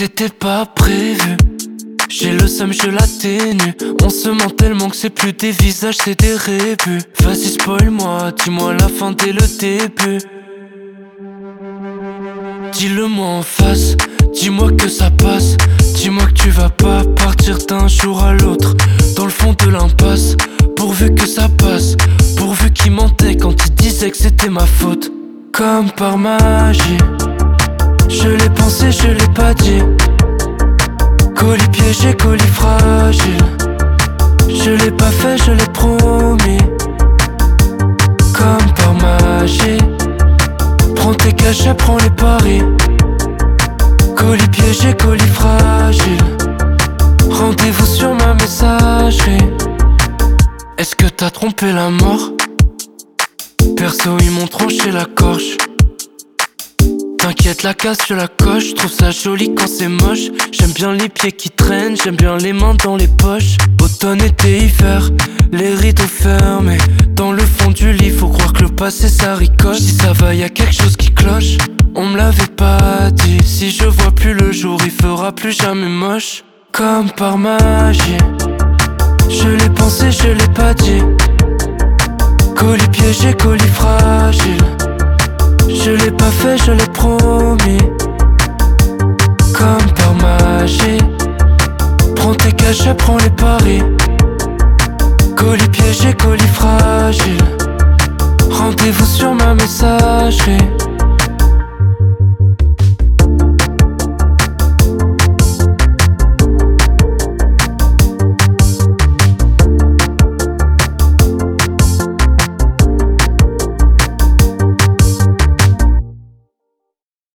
c'était pas prévu. J'ai le seum, je l'atténue. On se ment tellement que c'est plus des visages, c'est des rébus. Vas-y spoil-moi, dis-moi la fin dès le début. Dis-le-moi en face, dis-moi que ça passe. Dis-moi que tu vas pas partir d'un jour à l'autre dans le fond de l'impasse. Pourvu que ça passe, pourvu qu'il mentait quand il disait que c'était ma faute. Comme par magie, je l'ai pensé, je l'ai pas dit. Colis piégé, colis fragile. Je l'ai pas fait, je l'ai promis. Comme par magie, prends tes cachets, prends les paris. Colis piégé, colis fragile. Rendez-vous sur ma messagerie. Est-ce que t'as trompé la mort? Perso ils m'ont tranché la gorge. T'inquiète la casse je la coche. Je trouve ça joli quand c'est moche. J'aime bien les pieds qui traînent. J'aime bien les mains dans les poches. Automne, été, hiver, les rideaux fermés. Dans le fond du lit faut croire que le passé ça ricoche. Si ça va y'a quelque chose qui cloche. On me l'avait pas dit. Si je vois plus le jour il fera plus jamais moche. Comme par magie, je l'ai pensé, je l'ai pas dit. Colis piégé, colis fragile. Je l'ai pas fait, je l'ai promis. Comme par magie, prends tes cachets, prends les paris. Colis piégé, colis fragile. Rendez-vous sur ma messagerie.